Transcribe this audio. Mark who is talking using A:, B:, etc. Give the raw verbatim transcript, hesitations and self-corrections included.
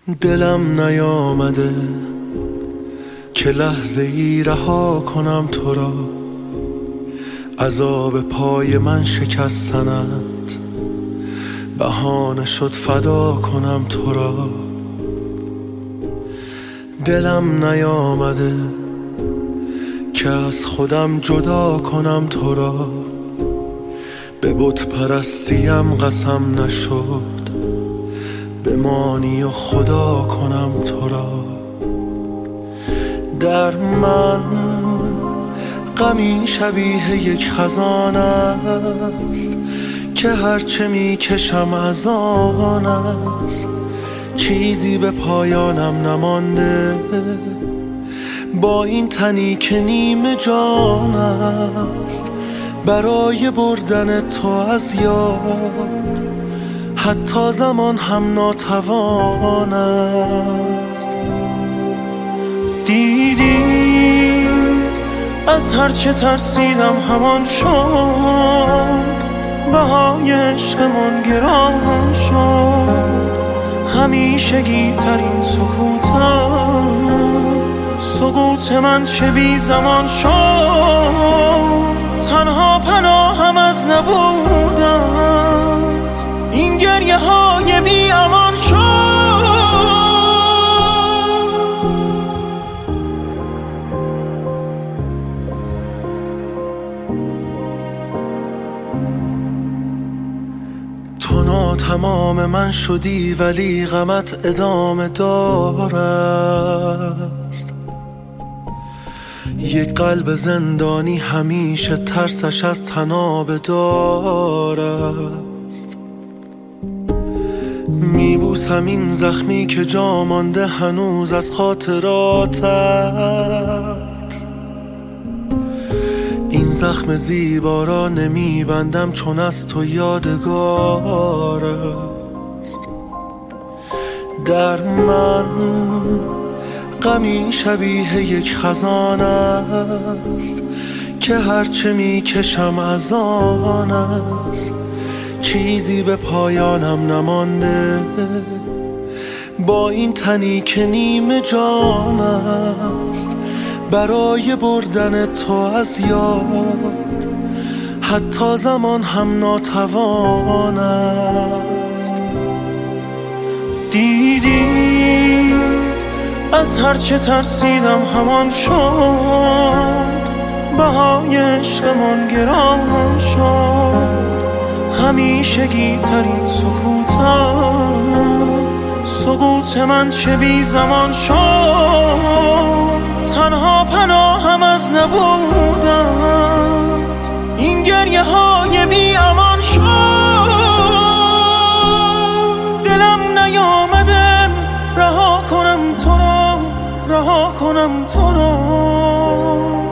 A: دلم نیامده که لحظه ای رها کنم تو را، عذاب پای من شکستنت بهانه شد فدا کنم تو را. دلم نیامده که از خودم جدا کنم تو را، به بت پرستیم قسم نشد بمانی و خدا کنم تو را. در من غمی شبیه یک خزان است که هرچه می کشم از آن است، چیزی به پایانم نمانده با این تنی که نیمه جان است. برای بردن تو از یاد حتی زمان هم ناتوان است. دیدی از هرچه ترسیدم همان شد، بهای عشقمون گران شد. همیشگی ترین سکوتم، سکوت من چه بی زمان شد. تنها پناهم از نبودم، این گریه های بی امان شد. تو ناتمام من شدی ولی غمت ادامه دارست. یک قلب زندانی همیشه ترسش از تناب دارست. میبوسم این زخمی که جا مانده هنوز از خاطراتت. این زخم زیبا را نمیبندم چون از تو یادگار است. در من غمی شبیه یک خزان است که هرچه می کشم از آن است، چیزی به پایانم نمانده با این تنی که نیمه جان است. برای بردن تو از یاد حتی زمان هم ناتوان است. دیدی از هرچه ترسیدم همان شد، بهای عشقمون گران شد. همیشگی ترین سکوتم، سکوت من چه بی زمان شد. تنها پناهم از نبودم، این گریه های بی امان شد. دلم نیامده رها کنم تو را، رها کنم تو را.